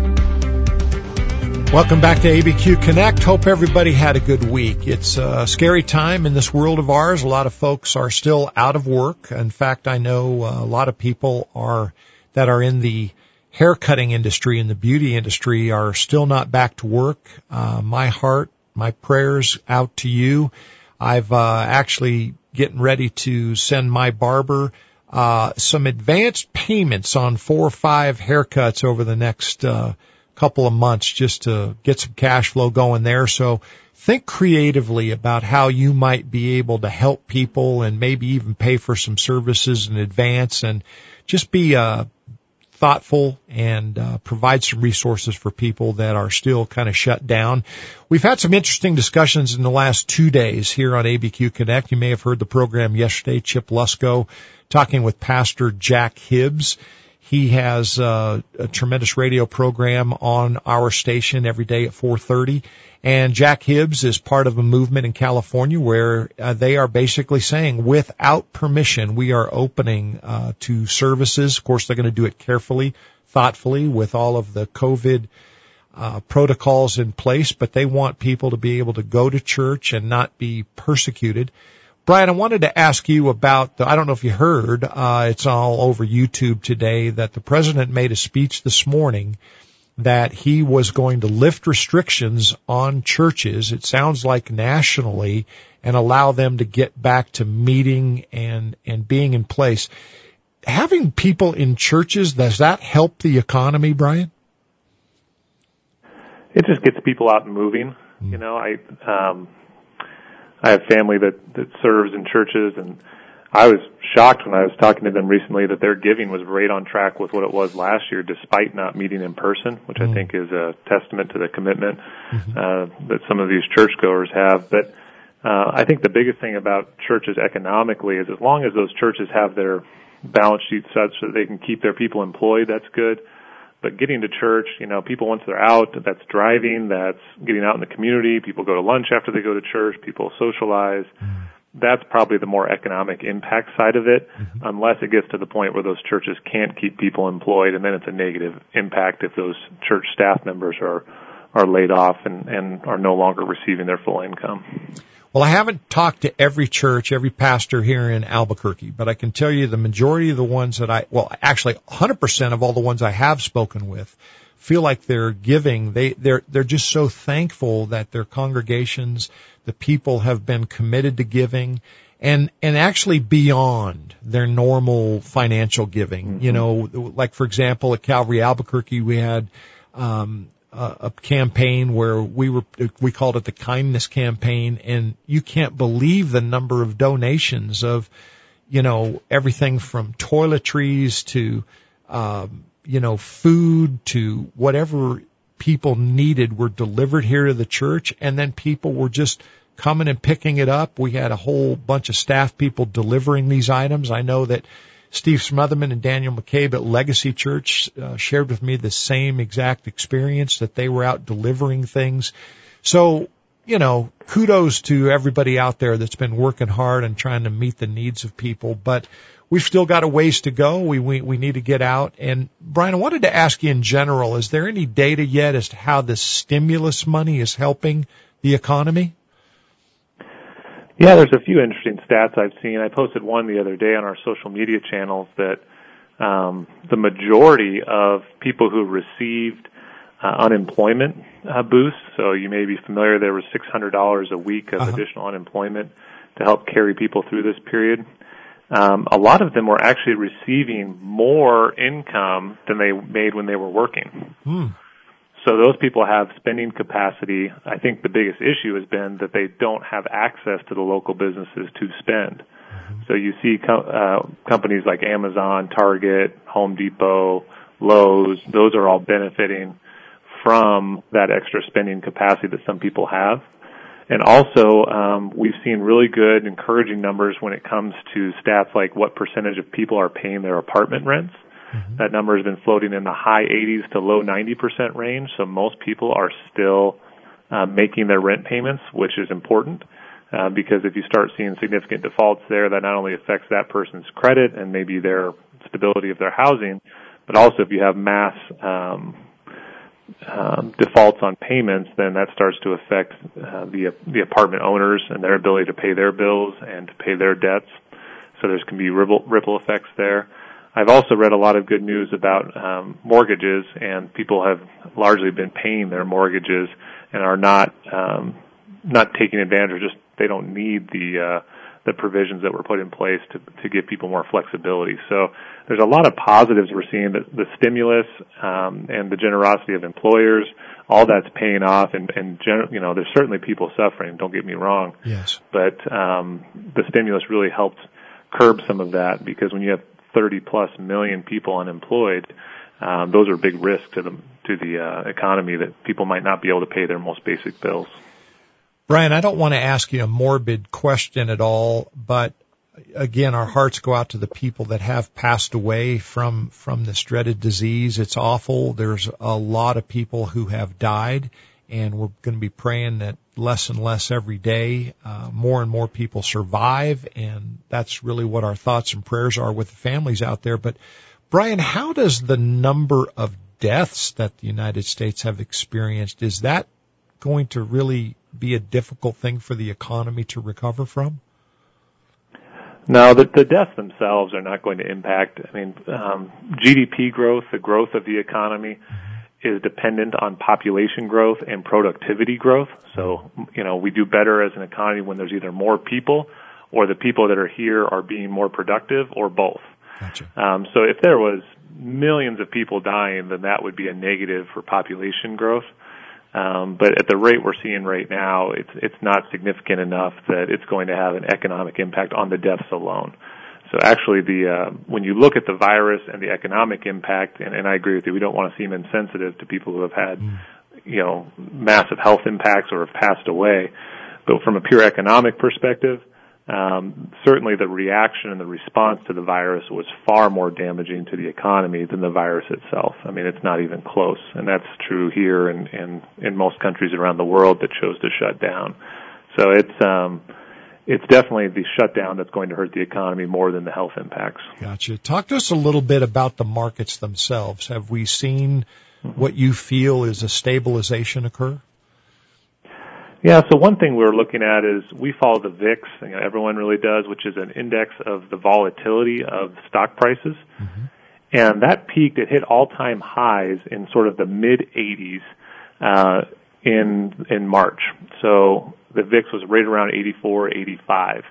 Welcome back to A B Q Connect. Hope everybody had a good week. It's a scary time in this world of ours. A lot of folks are still out of work. In fact, I know a lot of people are that are in the hair cutting industry and the beauty industry are still not back to work. Uh, my heart, my prayers out to you. I've uh, actually getting ready to send my barber uh some advanced payments on four or five haircuts over the next uh couple of months just to get some cash flow going there. So think creatively about how you might be able to help people and maybe even pay for some services in advance, and just be uh thoughtful and uh, provide some resources for people that are still kind of shut down. We've had some interesting discussions in the last two days here on A B Q Connect. You may have heard the program yesterday, Chip Lusko talking with Pastor Jack Hibbs. He has uh, a tremendous radio program on our station every day at four thirty. And Jack Hibbs is part of a movement in California where uh, they are basically saying, without permission, we are opening uh, to services. Of course, they're going to do it carefully, thoughtfully, with all of the COVID uh, protocols in place, but they want people to be able to go to church and not be persecuted. Brian, I wanted to ask you about the, I don't know if you heard, uh, it's all over YouTube today, that the president made a speech this morning that he was going to lift restrictions on churches, it sounds like nationally, and allow them to get back to meeting and, and being in place. Having people in churches, does that help the economy, Brian? It just gets people out and moving. Mm. You know, I, um, I have family that, that serves in churches, and I was shocked when I was talking to them recently that their giving was right on track with what it was last year, despite not meeting in person, which mm-hmm. I think is a testament to the commitment mm-hmm. uh, that some of these churchgoers have. But uh, I think the biggest thing about churches economically is as long as those churches have their balance sheets such that they can keep their people employed, that's good. But getting to church, you know, people once they're out, that's driving, that's getting out in the community, people go to lunch after they go to church, people socialize. Mm-hmm. That's probably the more economic impact side of it, mm-hmm. unless it gets to the point where those churches can't keep people employed, and then it's a negative impact if those church staff members are are laid off and, and are no longer receiving their full income. Well, I haven't talked to every church, every pastor here in Albuquerque, but I can tell you the majority of the ones that I, well, actually one hundred percent of all the ones I have spoken with feel like they're giving. They, they're, they're just so thankful that their congregations, the people have been committed to giving and, and actually beyond their normal financial giving. Mm-hmm. You know, like for example, at Calvary Albuquerque, we had, um, a, a campaign where we were, we called it the kindness campaign, and you can't believe the number of donations of, you know, everything from toiletries to, um, you know, food to whatever people needed were delivered here to the church, and then people were just coming and picking it up. We had a whole bunch of staff people delivering these items. I know that Steve Smotherman and Daniel McCabe at Legacy Church uh, shared with me the same exact experience, that they were out delivering things. So, you know, kudos to everybody out there that's been working hard and trying to meet the needs of people. But we've still got a ways to go. We, we, we need to get out. And Brian, I wanted to ask you in general, is there any data yet as to how this stimulus money is helping the economy? Yeah, there's a few interesting stats I've seen. I posted one the other day on our social media channels that um, the majority of people who received uh, unemployment uh, boosts, so you may be familiar, there was six hundred dollars a week of uh-huh. additional unemployment to help carry people through this period. Um, a lot of them were actually receiving more income than they made when they were working. Hmm. So those people have spending capacity. I think the biggest issue has been that they don't have access to the local businesses to spend. Mm-hmm. So you see co- uh, companies like Amazon, Target, Home Depot, Lowe's, those are all benefiting from that extra spending capacity that some people have. And also, um, we've seen really good, encouraging numbers when it comes to stats like what percentage of people are paying their apartment rents. Mm-hmm. That number has been floating in the high eighties to low ninety percent range, so most people are still uh, making their rent payments, which is important, uh, because if you start seeing significant defaults there, that not only affects that person's credit and maybe their stability of their housing, but also if you have mass um, um, defaults on payments, then that starts to affect uh, the the apartment owners and their ability to pay their bills and to pay their debts. So there's can be ripple, ripple effects there. I've also read a lot of good news about um, mortgages, and people have largely been paying their mortgages and are not um, not taking advantage, or just they don't need the uh, the provisions that were put in place to to give people more flexibility. So there's a lot of positives we're seeing. The, the stimulus um, and the generosity of employers, all that's paying off, and, and gen- you know, there's certainly people suffering. Don't get me wrong. Yes. But um, the stimulus really helped curb some of that, because when you have thirty plus million people unemployed, um, those are big risks to the to the uh, economy, that people might not be able to pay their most basic bills. Brian, I don't want to ask you a morbid question at all, but again, our hearts go out to the people that have passed away from from this dreaded disease. It's awful. There's a lot of people who have died, and we're going to be praying that less and less every day, uh, more and more people survive, and that's really what our thoughts and prayers are with the families out there. But Brian, how does the number of deaths that the United States have experienced, is that going to really be a difficult thing for the economy to recover from? No, the, the deaths themselves are not going to impact. I mean, um, G D P growth, the growth of the economy, mm-hmm. is dependent on population growth and productivity growth. So, you know, we do better as an economy when there's either more people, or the people that are here are being more productive, or both. Gotcha. Um, so if there was millions of people dying, then that would be a negative for population growth. Um, but at the rate we're seeing right now, it's it's not significant enough that it's going to have an economic impact on the deaths alone. So actually, the uh, when you look at the virus and the economic impact, and, and I agree with you, we don't want to seem insensitive to people who have had, mm. you know, massive health impacts or have passed away. But from a pure economic perspective, um, certainly the reaction and the response to the virus was far more damaging to the economy than the virus itself. I mean, it's not even close, and that's true here and, and in most countries around the world that chose to shut down. So it's um, it's definitely the shutdown that's going to hurt the economy more than the health impacts. Gotcha. Talk to us a little bit about the markets themselves. Have we seen what you feel is a stabilization occur? Yeah, so one thing we're looking at is we follow the V I X, you know, everyone really does, which is an index of the volatility of stock prices. Mm-hmm. And that peaked, it hit all-time highs in sort of the mid-eighties uh, in in March. So the V I X was right around eighty-four, eighty-five.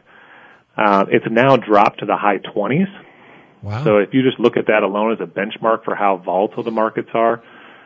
Uh, it's now dropped to the high twenties. Wow. So if you just look at that alone as a benchmark for how volatile the markets are,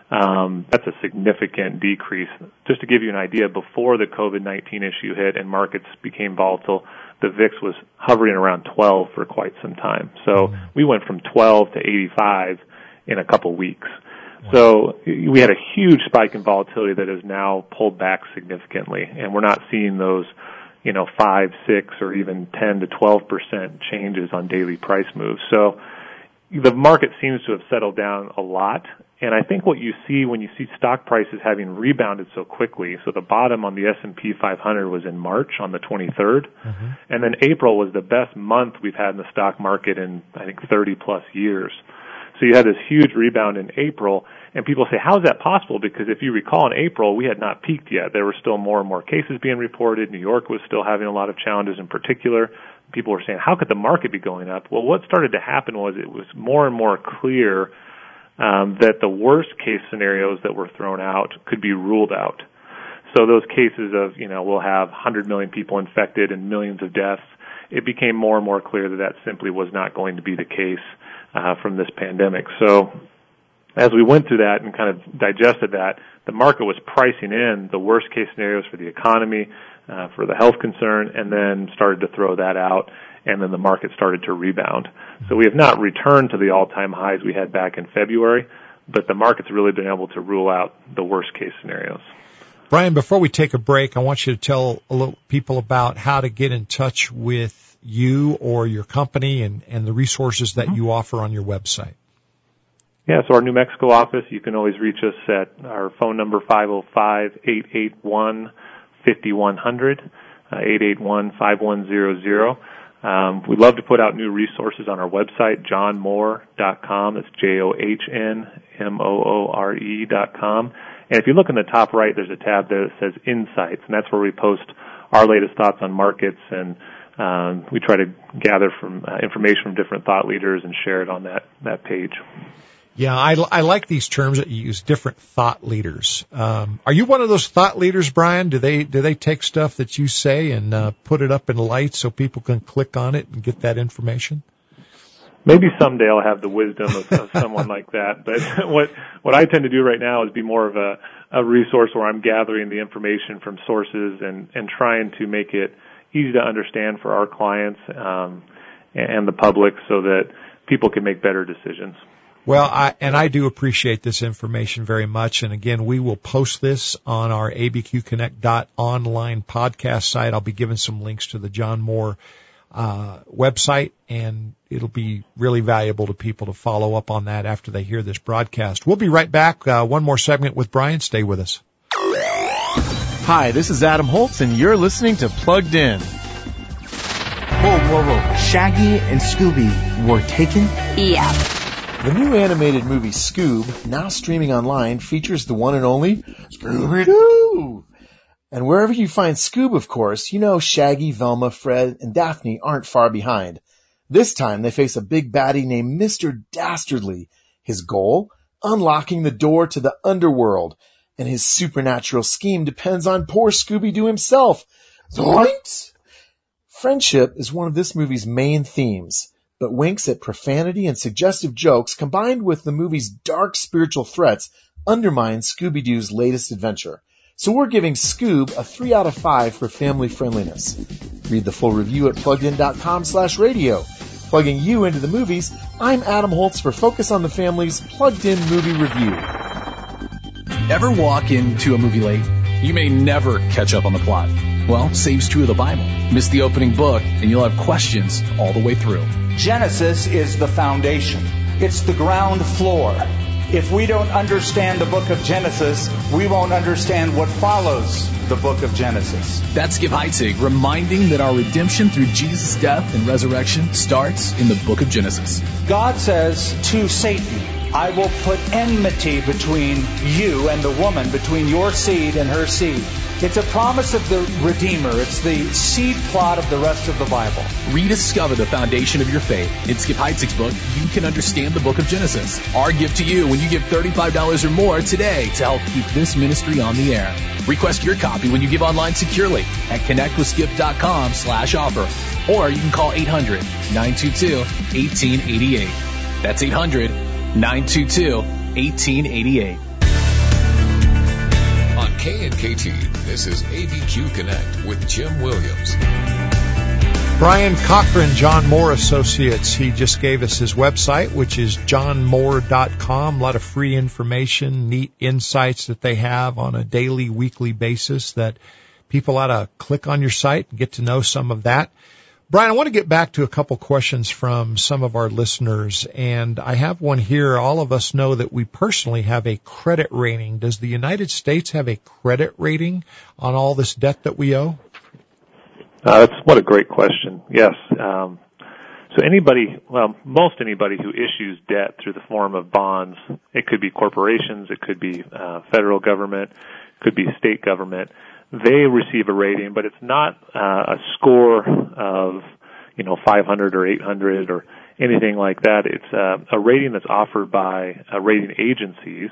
Um, that's a significant decrease. Just to give you an idea, before the COVID nineteen issue hit and markets became volatile, the V I X was hovering around twelve for quite some time. So mm-hmm. we went from twelve to eighty-five in a couple weeks. Wow. So we had a huge spike in volatility that has now pulled back significantly, and we're not seeing those, you know, five, six, or even ten to twelve percent changes on daily price moves. So the market seems to have settled down a lot. And I think what you see when you see stock prices having rebounded so quickly, so the bottom on the S and P five hundred was in March on the twenty-third, mm-hmm. and then April was the best month we've had in the stock market in, I think, thirty plus years. So you had this huge rebound in April, and people say, how is that possible? Because if you recall, in April, we had not peaked yet. There were still more and more cases being reported. New York was still having a lot of challenges in particular. People were saying, how could the market be going up? Well, what started to happen was it was more and more clear Um, that the worst case scenarios that were thrown out could be ruled out. So those cases of, you know, we'll have one hundred million people infected and millions of deaths, it became more and more clear that that simply was not going to be the case uh, from this pandemic. So as we went through that and kind of digested that, the market was pricing in the worst case scenarios for the economy, uh, for the health concern, and then started to throw that out. And then the market started to rebound. So we have not returned to the all-time highs we had back in February, but the market's really been able to rule out the worst-case scenarios. Brian, before we take a break, I want you to tell a little people about how to get in touch with you or your company and, and the resources that you offer on your website. Yeah, so our New Mexico office, you can always reach us at our phone number five oh five, eight eight one, five one zero zero, uh, eight eight one, five one zero zero. Um, we'd love to put out new resources on our website, john moore dot com. That's J O H N M O O R E dot com. And if you look in the top right, there's a tab there that says Insights, and that's where we post our latest thoughts on markets, and um, we try to gather from uh, information from different thought leaders and share it on that, that page. Yeah, I, I like these terms that you use, different thought leaders. Um, are you one of those thought leaders, Brian? Do they do they take stuff that you say and uh, put it up in lights so people can click on it and get that information? Maybe someday I'll have the wisdom of, of someone like that. But what what I tend to do right now is be more of a, a resource where I'm gathering the information from sources and, and trying to make it easy to understand for our clients um, and the public so that people can make better decisions. Well, I, and I do appreciate this information very much. And again, we will post this on our A B Q Connect dot online podcast site. I'll be giving some links to the John Moore uh, website, and it'll be really valuable to people to follow up on that after they hear this broadcast. We'll be right back. Uh, one more segment with Brian. Stay with us. Hi, this is Adam Holtz, and you're listening to Plugged In. Whoa, whoa, whoa. Shaggy and Scooby were taken? Yeah. The new animated movie Scoob, now streaming online, features the one and only Scooby-Doo. And wherever you find Scoob, of course, you know Shaggy, Velma, Fred, and Daphne aren't far behind. This time, they face a big baddie named Mister Dastardly. His goal? Unlocking the door to the underworld. And his supernatural scheme depends on poor Scooby-Doo himself. Zoinks! Friendship is one of this movie's main themes. But winks at profanity and suggestive jokes combined with the movie's dark spiritual threats undermine Scooby-Doo's latest adventure. So we're giving Scoob a three out of five for family friendliness. Read the full review at pluggedin.com slash radio. plugging you into the movies, I'm Adam Holtz for Focus on the Family's Plugged In Movie Review. Ever walk into a movie late? You may never catch up on the plot. Well, same's true of the Bible. Miss the opening book, and you'll have questions all the way through. Genesis is the foundation. It's the ground floor. If we don't understand the book of Genesis, we won't understand what follows the book of Genesis. That's Skip Heitzig reminding that our redemption through Jesus' death and resurrection starts in the book of Genesis. God says to Satan, I will put enmity between you and the woman, between your seed and her seed. It's a promise of the Redeemer. It's the seed plot of the rest of the Bible. Rediscover the foundation of your faith. In Skip Heitzig's book, You Can Understand the Book of Genesis. Our gift to you when you give thirty-five dollars or more today to help keep this ministry on the air. Request your copy when you give online securely at connectwithskip.com slash offer. Or you can call eight hundred, nine two two, one eight eight eight. That's eight hundred, nine two two, one eight eight eight. On K and K T, this is A B Q Connect with Jim Williams. Brian Cochran, John Moore Associates. He just gave us his website, which is john moore dot com. A lot of free information, neat insights that they have on a daily, weekly basis that people ought to click on your site and get to know some of that. Brian, I want to get back to a couple questions from some of our listeners, and I have one here. All of us know that we personally have a credit rating. Does the United States have a credit rating on all this debt that we owe? Uh, that's what a great question. Yes. Um, so anybody, well, most anybody who issues debt through the form of bonds, it could be corporations, it could be uh, federal government, it could be state government. They receive a rating, but it's not uh, a score of, you know, five hundred or eight hundred or anything like that. It's uh, a rating that's offered by uh, rating agencies.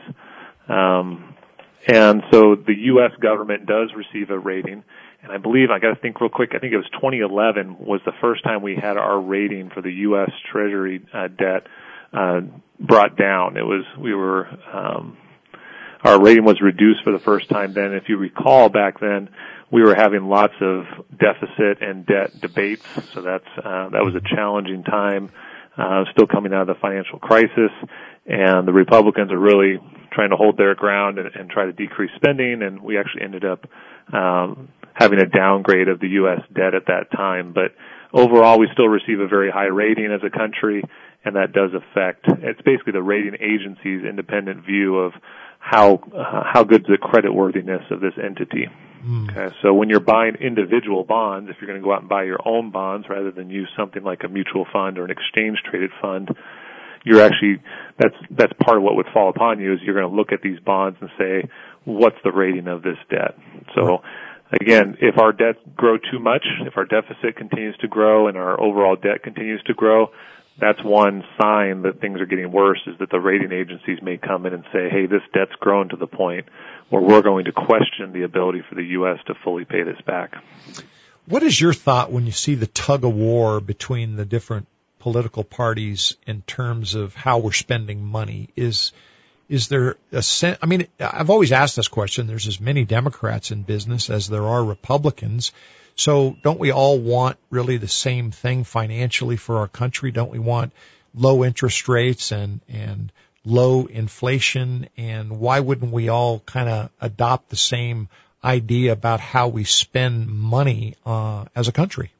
Um, and so the U S government does receive a rating. And I believe, I got to think real quick, I think it was twenty eleven was the first time we had our rating for the U S Treasury uh, debt uh, brought down. It was, we were, um, our rating was reduced for the first time then. If you recall back then, we were having lots of deficit and debt debates, so that's, uh, that was a challenging time, uh, still coming out of the financial crisis, and the Republicans are really trying to hold their ground and, and try to decrease spending, and we actually ended up, um, having a downgrade of the U S debt at that time. But overall, we still receive a very high rating as a country, and that does affect, it's basically the rating agency's independent view of how uh, how good's the creditworthiness of this entity. Mm. Okay, so when you're buying individual bonds, if you're going to go out and buy your own bonds rather than use something like a mutual fund or an exchange-traded fund, you're actually, that's that's part of what would fall upon you is you're going to look at these bonds and say, what's the rating of this debt? So again, if our debts grow too much, if our deficit continues to grow and our overall debt continues to grow, that's one sign that things are getting worse, is that the rating agencies may come in and say, hey, this debt's grown to the point where we're going to question the ability for the U S to fully pay this back. What is your thought when you see the tug of war between the different political parties in terms of how we're spending money? Is is there a sense, I mean, I've always asked this question. There's as many Democrats in business as there are Republicans. So don't we all want really the same thing financially for our country? Don't we want low interest rates and, and low inflation? And why wouldn't we all kind of adopt the same idea about how we spend money uh, as a country?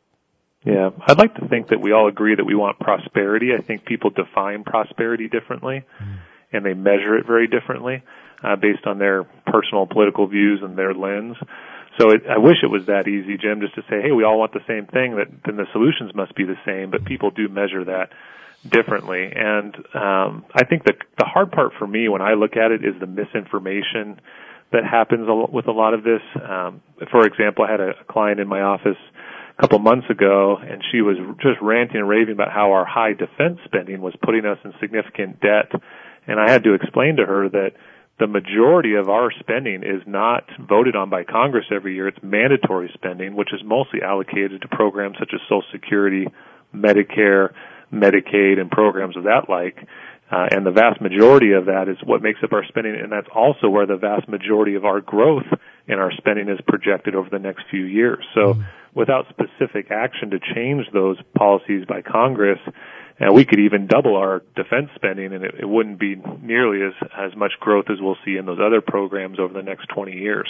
Yeah, I'd like to think that we all agree that we want prosperity. I think people define prosperity differently, mm. and they measure it very differently uh, based on their personal political views and their lens. So it, I wish it was that easy, Jim, just to say, hey, we all want the same thing, that then the solutions must be the same, but people do measure that differently. And um, I think the, the hard part for me when I look at it is the misinformation that happens with a lot of this. Um, for example, I had a client in my office a couple months ago, and she was just ranting and raving about how our high defense spending was putting us in significant debt. And I had to explain to her that the majority of our spending is not voted on by Congress every year. It's mandatory spending, which is mostly allocated to programs such as Social Security, Medicare, Medicaid, and programs of that like. Uh, and the vast majority of that is what makes up our spending, and that's also where the vast majority of our growth in our spending is projected over the next few years. So without specific action to change those policies by Congress, uh, we could even double our defense spending, and it, it wouldn't be nearly as, as much growth as we'll see in those other programs over the next twenty years.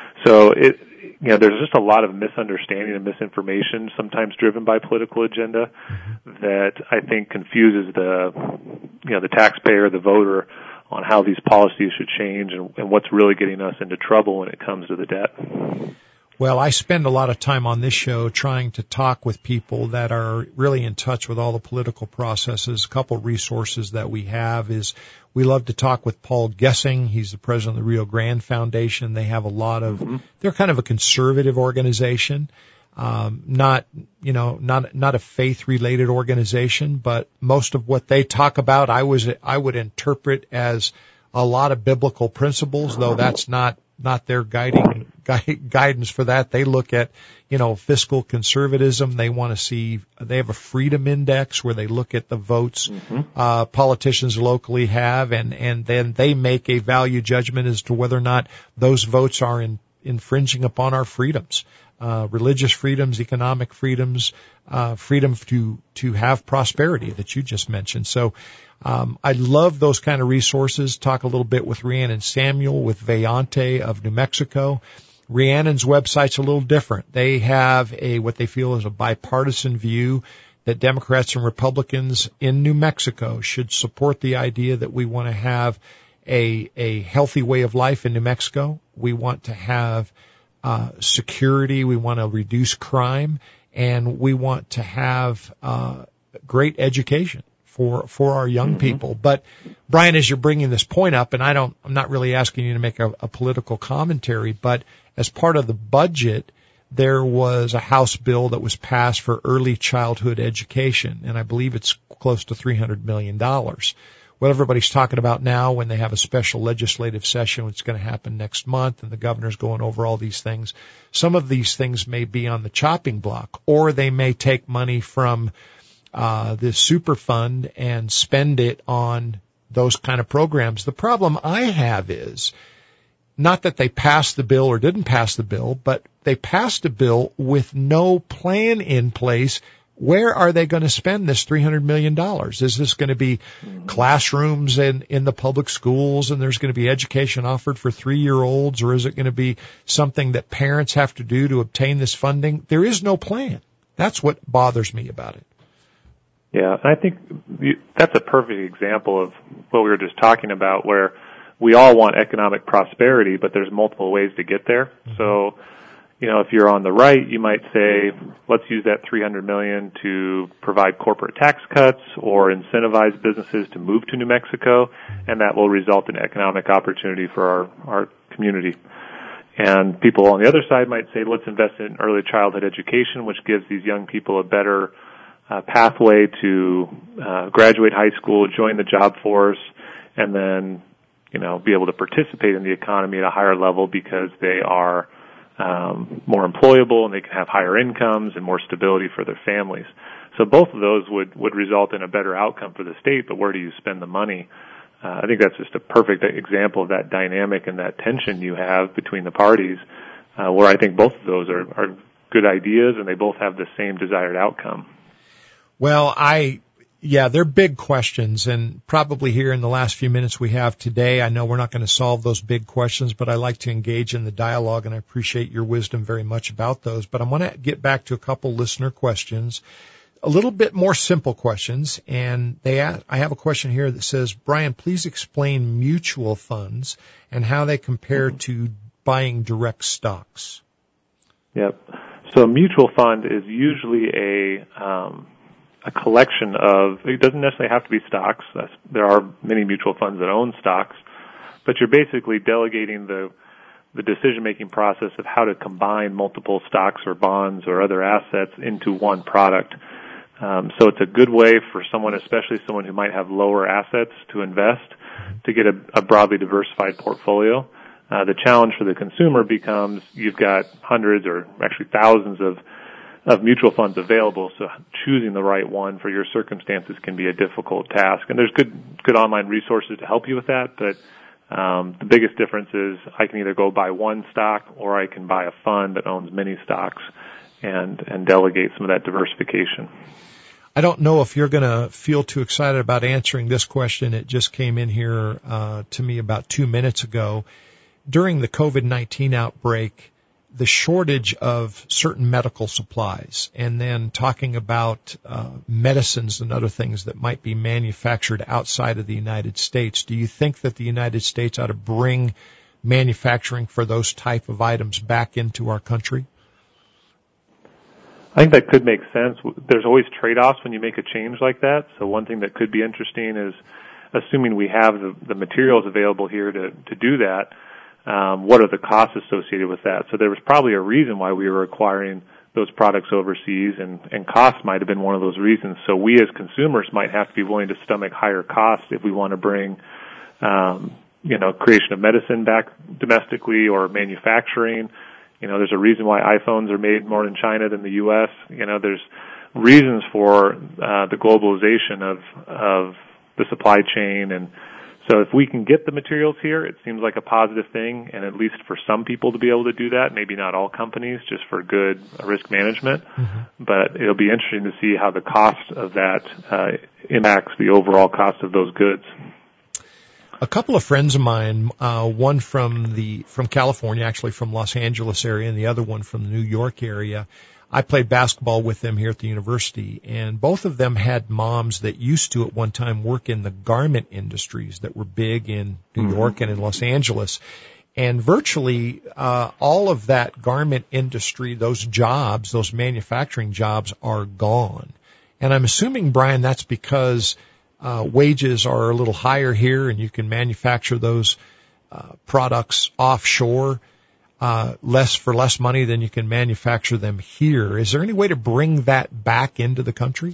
So it, you know, there's just a lot of misunderstanding and misinformation, sometimes driven by political agenda, that I think confuses the, you know, the taxpayer, the voter, on how these policies should change and, and what's really getting us into trouble when it comes to the debt. Well, I spend a lot of time on this show trying to talk with people that are really in touch with all the political processes. A couple of resources that we have is we love to talk with Paul Gessing. He's the president of the Rio Grande Foundation. They have a lot of, mm-hmm. they're kind of a conservative organization, um, not, you know, not, not a faith-related organization, but most of what they talk about, I was, I would interpret as a lot of biblical principles, though that's not not their guiding gui- guidance for that. They look at, you know, fiscal conservatism. They want to see, they have a freedom index where they look at the votes mm-hmm. uh politicians locally have, and and then they make a value judgment as to whether or not those votes are in, infringing upon our freedoms, uh religious freedoms, economic freedoms, uh freedom to to have prosperity that you just mentioned. So Um, I love those kind of resources. Talk a little bit with Rhiannon Samuel with Veante of New Mexico. Rhiannon's website's a little different. They have a, what they feel is a bipartisan view that Democrats and Republicans in New Mexico should support the idea that we want to have a, a healthy way of life in New Mexico. We want to have, uh, security. We want to reduce crime, and we want to have, uh, great education for, for our young mm-hmm. people. But Brian, as you're bringing this point up, and I don't, I'm not really asking you to make a, a political commentary, but as part of the budget, there was a House bill that was passed for early childhood education, and I believe it's close to three hundred million dollars. What everybody's talking about now, when they have a special legislative session, it's going to happen next month, and the governor's going over all these things. Some of these things may be on the chopping block, or they may take money from uh this super fund and spend it on those kind of programs. The problem I have is not that they passed the bill or didn't pass the bill, but they passed a bill with no plan in place. Where are they going to spend this three hundred million dollars? Is this going to be classrooms in, in the public schools, and there's going to be education offered for three-year-olds, or is it going to be something that parents have to do to obtain this funding? There is no plan. That's what bothers me about it. Yeah, I think that's a perfect example of what we were just talking about, where we all want economic prosperity, but there's multiple ways to get there. Mm-hmm. So, you know, if you're on the right, you might say, let's use that three hundred million dollars to provide corporate tax cuts or incentivize businesses to move to New Mexico, and that will result in economic opportunity for our, our community. And people on the other side might say, let's invest in early childhood education, which gives these young people a better Uh, pathway to uh, graduate high school, join the job force, and then, you know, be able to participate in the economy at a higher level because they are um, more employable and they can have higher incomes and more stability for their families. So both of those would, would result in a better outcome for the state, but where do you spend the money? Uh, I think that's just a perfect example of that dynamic and that tension you have between the parties, uh, where I think both of those are, are good ideas and they both have the same desired outcome. Well, I, yeah, they're big questions, and probably here in the last few minutes we have today, I know we're not going to solve those big questions, but I like to engage in the dialogue, and I appreciate your wisdom very much about those. But I want to get back to a couple listener questions, a little bit more simple questions, and they ask, I have a question here that says, Brian, please explain mutual funds and how they compare to buying direct stocks. Yep. So a mutual fund is usually a um, a collection of, it doesn't necessarily have to be stocks. That's, there are many mutual funds that own stocks, but you're basically delegating the the decision-making process of how to combine multiple stocks or bonds or other assets into one product. Um, so it's a good way for someone, especially someone who might have lower assets, to invest, to get a, a broadly diversified portfolio. Uh, the challenge for the consumer becomes you've got hundreds or actually thousands of of mutual funds available, so choosing the right one for your circumstances can be a difficult task. And there's good good online resources to help you with that, but um, the biggest difference is I can either go buy one stock or I can buy a fund that owns many stocks. and, and delegate some of that diversification. I don't know if you're going to feel too excited about answering this question. It just came in here uh, to me about two minutes ago. During the COVID nineteen outbreak, the shortage of certain medical supplies, and then talking about uh, medicines and other things that might be manufactured outside of the United States. Do you think that the United States ought to bring manufacturing for those type of items back into our country? I think that could make sense. There's always trade-offs when you make a change like that. So one thing that could be interesting is, assuming we have the, the materials available here to, to do that, um, what are the costs associated with that? So there was probably a reason why we were acquiring those products overseas, and, and cost might have been one of those reasons. So we as consumers might have to be willing to stomach higher costs if we want to bring, um, you know, creation of medicine back domestically or manufacturing. You know, there's a reason why iPhones are made more in China than the U S. You know, there's reasons for uh, the globalization of of the supply chain, and so if we can get the materials here, it seems like a positive thing, and at least for some people to be able to do that, maybe not all companies, just for good risk management. Mm-hmm. But it'll be interesting to see how the cost of that uh, impacts the overall cost of those goods. A couple of friends of mine, uh, one from the, from California, actually from Los Angeles area, and the other one from the New York area. I played basketball with them here at the university, and both of them had moms that used to at one time work in the garment industries that were big in New mm-hmm. York and in Los Angeles. And virtually, uh, all of that garment industry, those jobs, those manufacturing jobs are gone. And I'm assuming, Brian, that's because Uh, wages are a little higher here, and you can manufacture those uh, products offshore uh, less for less money than you can manufacture them here. Is there any way to bring that back into the country?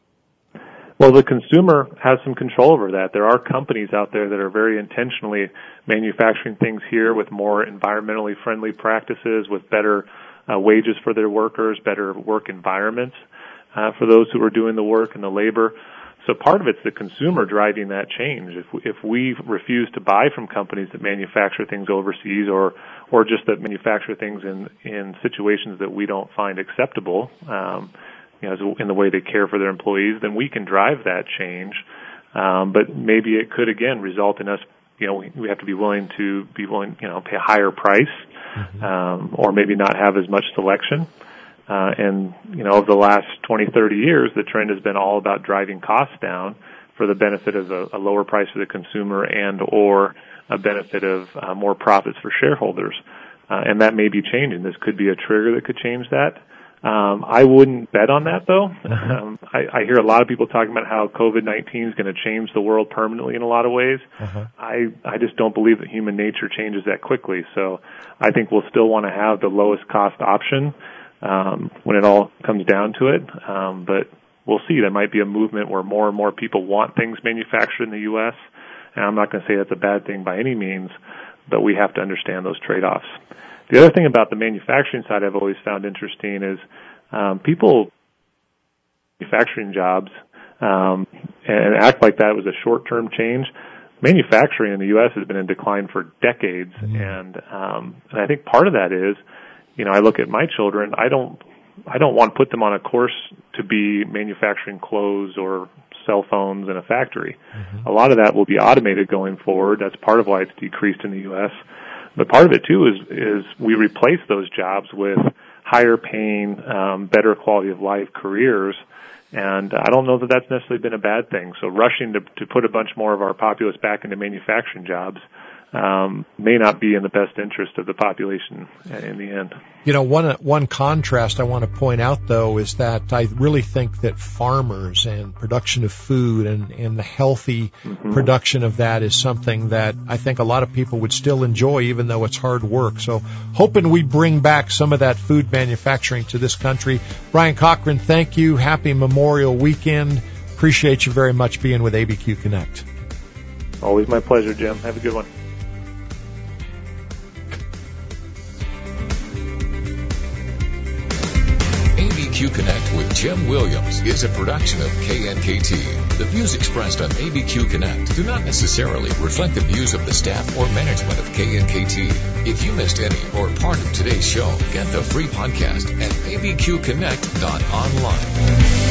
Well, the consumer has some control over that. There are companies out there that are very intentionally manufacturing things here with more environmentally friendly practices, with better uh, wages for their workers, better work environments uh, for those who are doing the work and the labor. So part of it's the consumer driving that change. If we, if we refuse to buy from companies that manufacture things overseas, or or just that manufacture things in in situations that we don't find acceptable, um, you know, in the way they care for their employees, then we can drive that change. Um, but maybe it could again result in us, you know, we, we have to be willing to be willing, you know, pay a higher price, mm-hmm. um, or maybe not have as much selection. Uh, and, you know, over the last twenty, thirty years, the trend has been all about driving costs down for the benefit of a, a lower price for the consumer and or a benefit of uh, more profits for shareholders. Uh, and that may be changing. This could be a trigger that could change that. Um, I wouldn't bet on that, though. Um, I, I hear a lot of people talking about how COVID nineteen is going to change the world permanently in a lot of ways. Uh-huh. I, I just don't believe that human nature changes that quickly. So I think we'll still want to have the lowest cost option um, when it all comes down to it. Um, but we'll see. There might be a movement where more and more people want things manufactured in the U S, and I'm not going to say that's a bad thing by any means, but we have to understand those trade-offs. The other thing about the manufacturing side I've always found interesting is um, people manufacturing jobs um, and act like that was a short-term change. Manufacturing in the U S has been in decline for decades, mm-hmm. and um, and I think part of that is, you know, I look at my children. I don't I don't want to put them on a course to be manufacturing clothes or cell phones in a factory. Mm-hmm. A lot of that will be automated going forward. That's part of why it's decreased in the U S. But part of it, too, is is we replace those jobs with higher paying, um, better quality of life careers. And I don't know that that's necessarily been a bad thing. So rushing to, to put a bunch more of our populace back into manufacturing jobs um, may not be in the best interest of the population in the end. You know, one one contrast I want to point out, though, is that I really think that farmers and production of food and, and the healthy mm-hmm. production of that is something that I think a lot of people would still enjoy, even though it's hard work. So hoping we bring back some of that food manufacturing to this country. Brian Cochran, thank you. Happy Memorial Weekend. Appreciate you very much being with A B Q Connect. Always my pleasure, Jim. Have a good one. A B Q Connect with Jim Williams is a production of K N K T. The views expressed on A B Q Connect do not necessarily reflect the views of the staff or management of K N K T. If you missed any or part of today's show, get the free podcast at a b q connect dot online.